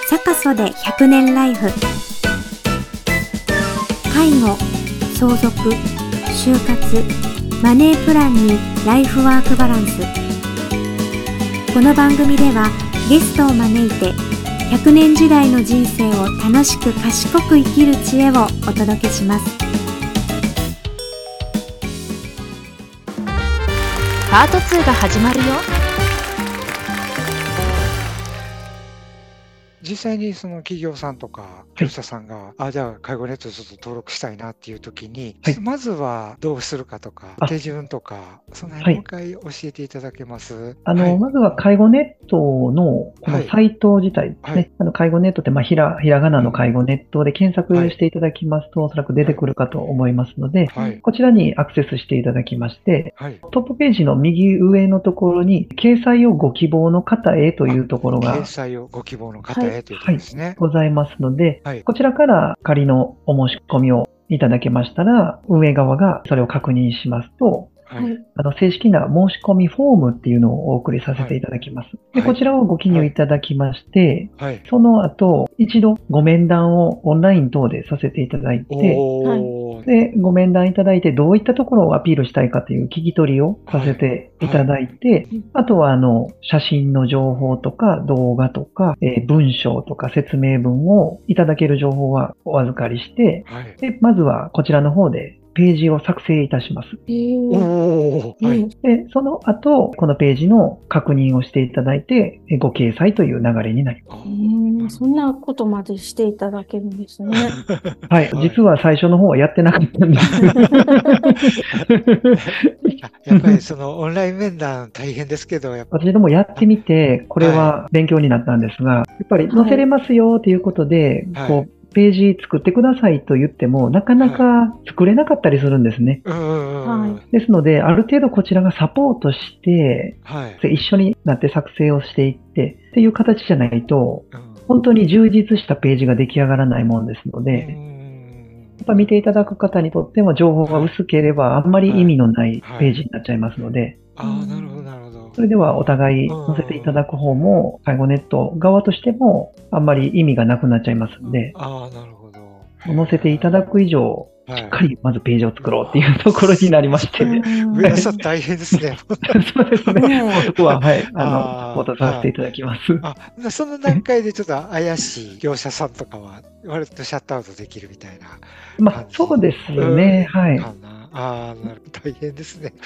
サカソで100年ライフ。介護、相続、就活、マネープランにライフワークバランス。この番組ではゲストを招いて100年時代の人生を楽しく賢く生きる知恵をお届けします。 パート2が始まるよ。 実際にその企業さんとか業者さんが、じゃあ介護ネットちょっと登録したいなっていう時に、まずはどうするかとか、手順とか、その辺もう一回教えていただけます？ まずは介護ネットのこのサイト自体ですね。介護ネットって、ひらがなの介護ネットで検索していただきますと、おそらく出てくるかと思いますので、こちらにアクセスしていただきまして、トップページの右上のところに、掲載をご希望の方へというところが、 掲載をご希望の方へということですね。 ございますので、こちらから仮のお申し込みをいただけましたら、運営側がそれを確認しますと、正式な申し込みフォームっていうのをお送りさせていただきます。で、こちらをご記入いただきまして、その後、一度ご面談をオンライン等でさせていただいて、で、ご面談いただいて、どういったところをアピールしたいかという聞き取りをさせていただいて、あとは写真の情報とか動画とか、文章とか説明文をいただける情報はお預かりして、で、まずはこちらの方でページを作成いたします。で、その後、このページの確認をしていただいて、ご掲載という流れになります。 そんなことまでしていただけるんですね。 はい。実は最初の方はやってなかったんです。 やっぱりそのオンライン面談大変ですけど、 私どもやってみて、これは勉強になったんですが、やっぱり載せれますよということで、ページ作ってくださいと言っても、なかなか作れなかったりするんですね。ですので、ある程度こちらがサポートして、一緒になって作成をしていってっていう形じゃないと、本当に充実したページが出来上がらないもんですので、やっぱ見ていただく方にとっても情報が薄ければあんまり意味のないページになっちゃいますので、 なるほど、なるほど。 それではお互い載せていただく方も、介護ネット側としてもあんまり意味がなくなっちゃいますので、 なるほど。 載せていただく以上、しっかりまずページを作ろうっていうところになりまして。 皆さん大変ですね。 そうですね。そこは、サポートさせていただきます。 その段階でちょっと怪しい業者さんとかは、割とシャットアウトできるみたいな。 そうですね。 大変ですね。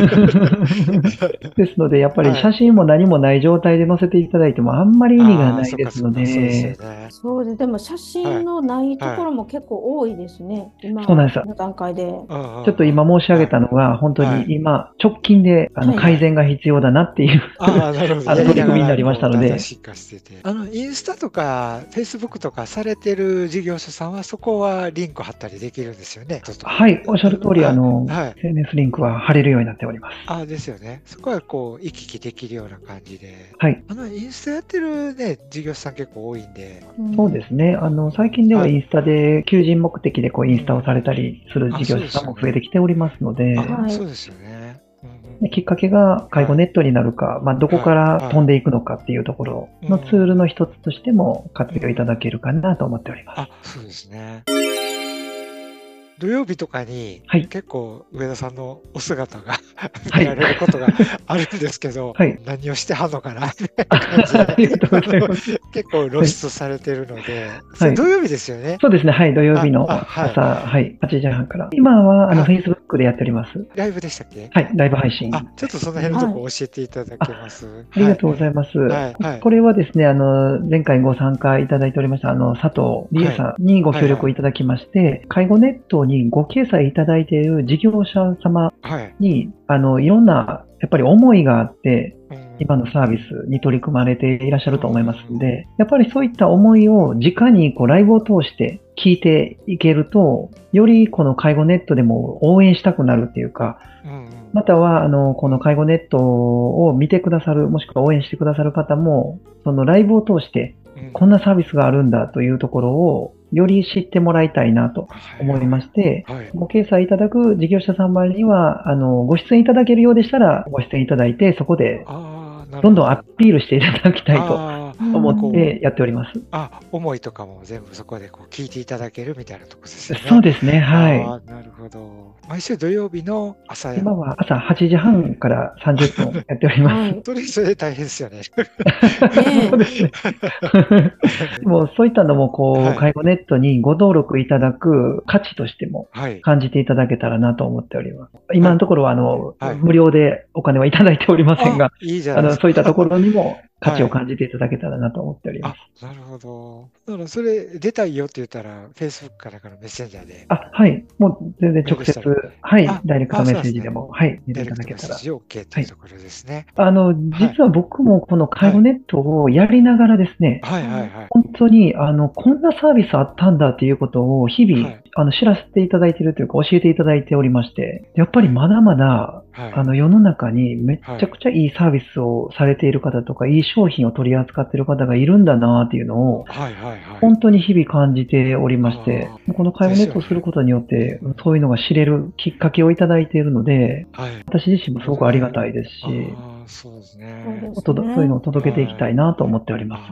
ですので、やっぱり写真も何もない状態で載せていただいてもあんまり意味がないですので。 そうです。でも写真のないところも結構多いですね。今そうなんです。 の段階で。ちょっと今申し上げたのが、本当に今、直近で改善が必要だなっていう取り組みになりましたので。 インスタとか、フェイスブックとかされてる事業者さんは、そこはリンク貼ったりできるんですよね。 はい、おっしゃる通り、SNS リンクは貼れるようになっております。 ですよね。そこは行き来できるような感じで。インスタやってるね、事業者さん結構多いんで。 そうですね。最近ではインスタで求人目的でインスタをされたりする事業者さんも増えてきておりますので。 そうですよね。 きっかけが介護ネットになるか、どこから飛んでいくのかっていうところのツールの一つとしても活用いただけるかなと思っております。 そうですね。土曜日とかに結構上田さんのお姿が見られることがあるんですけど、何をしてはんのかなって感じで結構露出されてるので、土曜日ですよね。 そうですね。土曜日の朝8時半から。今はFacebook でやっております。 ライブでしたっけ？ ライブ配信。 ちょっとその辺のとこ教えていただけます？ ありがとうございます。これはですね、前回ご参加いただいておりました佐藤理恵さんにご協力いただきまして、介護ネットにご掲載いただいている事業者様に、いろんなやっぱり思いがあって、今のサービスに取り組まれていらっしゃると思いますので、やっぱりそういった思いを直にライブを通して聞いていけると、よりこの介護ネットでも応援したくなるっていうか、またはこの介護ネットを見てくださる、もしくは応援してくださる方も、そのライブを通してこんなサービスがあるんだというところをより知ってもらいたいなと思いまして、ご掲載いただく事業者様には、ご出演いただけるようでしたら、ご出演いただいて、そこでどんどんアピールしていただきたいと思ってやっております。 思いとかも全部そこで聞いていただけるみたいなとこですよね。 そうですね、はい。 なるほど。毎週土曜日の朝今は朝8時半から30分やっております。 それで大変ですよね。 そうですね。もうそういったのも介護ネットにご登録いただく価値としても感じていただけたらなと思っております。今のところは無料でお金はいただいておりませんが、そういったところにも価値を感じていただけたらなと思っております。 なるほど。だからそれ出たいよって言ったら、Facebook からメッセンジャーで。 はい。もう全然直接、ダイレクトメッセージでも、見ていただけたら。 OK というところですね。 実は僕もこの介護ネットをやりながらですね、本当に、こんなサービスあったんだっていうことを日々、知らせていただいているというか、教えていただいておりまして、やっぱりまだまだ、世の中にめちゃくちゃいいサービスをされている方とか、いい商品を取り扱っている方がいるんだなっていうのを、本当に日々感じておりまして、この介護ネットをすることによって、そういうのが知れるきっかけをいただいているので、私自身もすごくありがたいですし、 そうですね。 そういうのを届けていきたいなと思っております。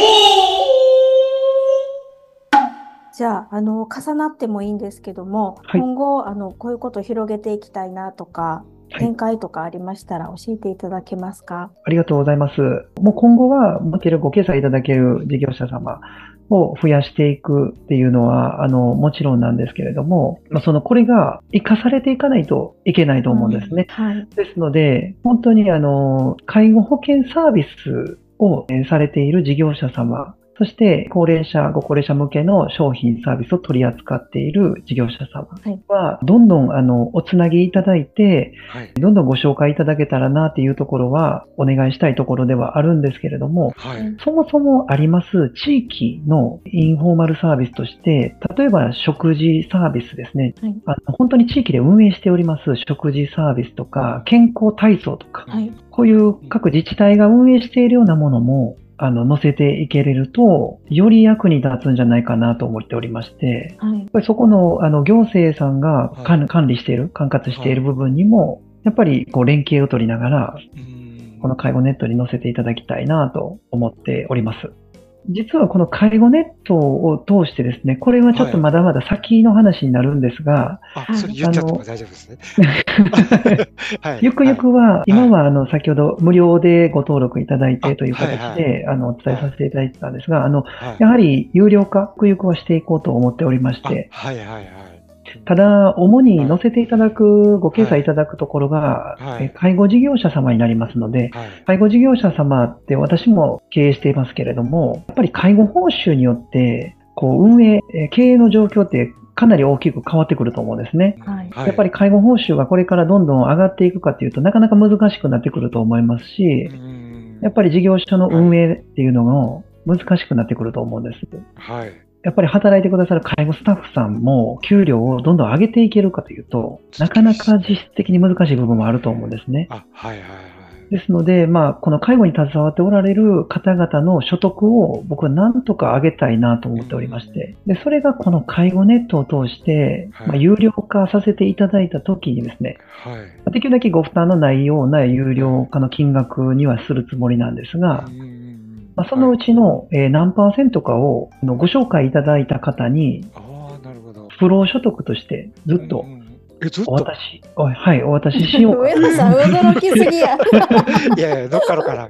じゃあ、重なってもいいんですけども、今後、こういうことを広げていきたいなとか、展開とかありましたら教えていただけますか？ ありがとうございます。もう今後は、ご掲載いただける事業者様を増やしていくっていうのは、もちろんなんですけれども、これが活かされていかないといけないと思うんですね。ですので、本当に介護保険サービスをされている事業者様、そしてご高齢者向けの商品サービスを取り扱っている事業者様は、どんどんおつなぎいただいて、どんどんご紹介いただけたらなっていうところはお願いしたいところではあるんですけれども、そもそもあります地域のインフォーマルサービスとして、例えば食事サービスですね。本当に地域で運営しております食事サービスとか、健康体操とか、こういう各自治体が運営しているようなものも、載せていけれると、より役に立つんじゃないかなと思っておりまして、やっぱりそこの、行政さんが管理している、管轄している部分にも、やっぱり連携を取りながら、この介護ネットに載せていただきたいなと思っております。実はこの介護ネットを通してですね、これはちょっとまだまだ先の話になるんですが、 それ言っちゃっても大丈夫ですね。 ゆくゆくは、今は先ほど無料でご登録いただいてという形でお伝えさせていただいてたんですが、やはり有料化、ゆくゆくはしていこうと思っておりまして、ただ、主に載せていただく、ご掲載いただくところが、介護事業者様になりますので、介護事業者様って私も経営していますけれども、やっぱり介護報酬によって、運営、経営の状況ってかなり大きく変わってくると思うんですね。やっぱり介護報酬がこれからどんどん上がっていくかというと、なかなか難しくなってくると思いますし、やっぱり事業所の運営っていうのも難しくなってくると思うんです。やっぱり働いてくださる介護スタッフさんも給料をどんどん上げていけるかというと、なかなか実質的に難しい部分もあると思うんですね。ですので、この介護に携わっておられる方々の所得を僕はなんとか上げたいなと思っておりまして、でそれがこの介護ネットを通して、有料化させていただいたときにですね、できるだけご負担のないような有料化の金額にはするつもりなんですが、そのうちの何%かをご紹介いただいた方に、不労所得としてずっとお渡ししようか。 上野さん、驚きすぎや。 いや、乗っかるから。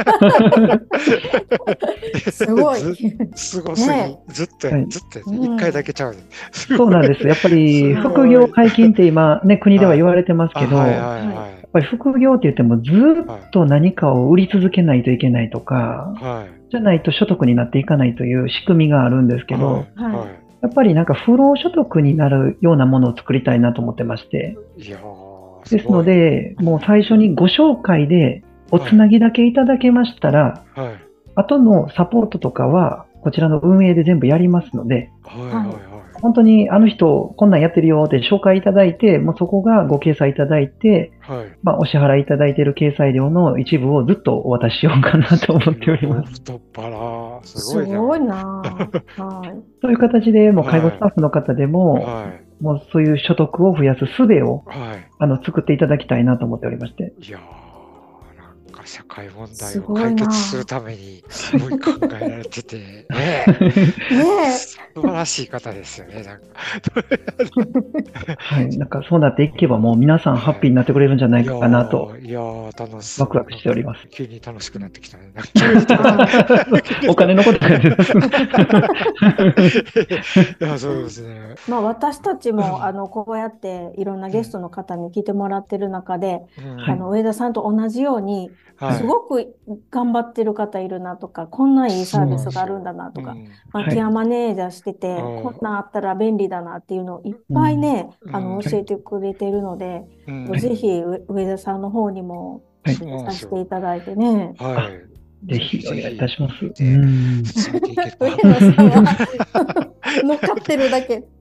すごい。 すごすぎ。ずっと一回だけちゃう。 そうなんです。やっぱり副業解禁って今ね、国では言われてますけど、やっぱり副業って言ってもずっと何かを売り続けないといけないとか、じゃないと所得になっていかないという仕組みがあるんですけど、やっぱりなんか不労所得になるようなものを作りたいなと思ってまして。ですので、もう最初にご紹介でおつなぎだけいただけましたら、後のサポートとかはこちらの運営で全部やりますので、本当にあの人こんなんやってるよって紹介いただいて、もうそこがご掲載いただいて、お支払いいただいている掲載料の一部をずっとお渡ししようかなと思っております。 太っ腹。 すごいな。 そういう形でもう介護スタッフの方でも、もうそういう所得を増やす術を作っていただきたいなと思っておりまして。 いやー、なんか社会問題を解決するためにすごい考えられてて、ね素晴らしい方ですよね、なんか。 はい、なんかそうなっていけばもう皆さんハッピーになってくれるんじゃないかなと、 いやー楽しワクワクしております。 急に楽しくなってきたね。 お金のことがね。 いや、そうですね。 まあ私たちもこうやっていろんなゲストの方に来てもらってる中で、上田さんと同じように、すごく頑張ってる方いるなとか、こんないいサービスがあるんだなとか、ケアマネージャーしてて、こんなんあったら便利だなっていうのをいっぱいね、教えてくれてるので、ぜひ上田さんの方にもさせていただいてね。 ぜひお願いいたします。 進めていけば。 上野さんは乗っかってるだけ。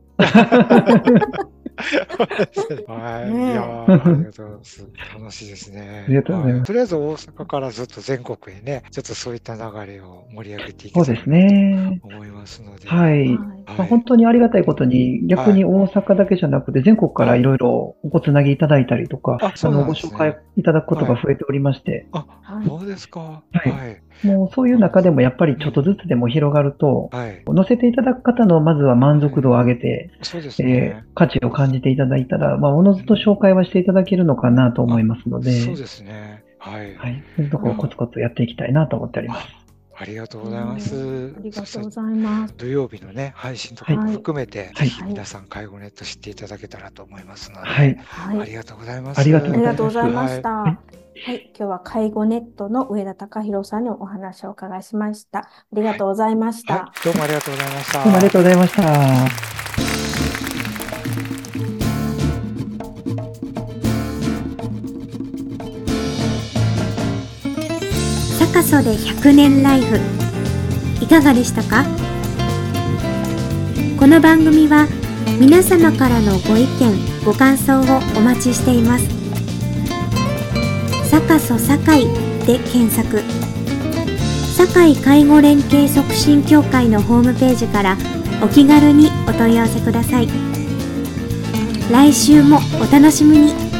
はい、いやありがとうございます。楽しいですね。 ありがとうございます。 とりあえず大阪からずっと全国へね、ちょっとそういった流れを盛り上げていきたいと思いますので。 はい。本当にありがたいことに、逆に大阪だけじゃなくて、全国からいろいろおつなぎいただいたりとか、ご紹介いただくことが増えておりまして。 そうですか。 はい。もうそういう中でもやっぱりちょっとずつでも広がると、乗せていただく方のまずは満足度を上げて、価値を感じていただいたら、おのずと紹介はしていただけるのかなと思いますので、 そうですね。はい。 そういうところをコツコツやっていきたいなと思っております。 ありがとうございます。 ありがとうございます。 土曜日のね、配信とかも含めて、ぜひ皆さん介護ネット知っていただけたらと思いますので、ありがとうございます。 ありがとうございました。はい、今日は介護ネットの上田隆弘さんにお話をお伺いしました。ありがとうございました。 どうもありがとうございました。 どうもありがとうございました。 サカソで100年ライフいかがでしたか？この番組は皆様からのご意見ご感想をお待ちしています。サカソ堺で検索、堺介護連携促進協会のホームページからお気軽にお問い合わせください。来週もお楽しみに。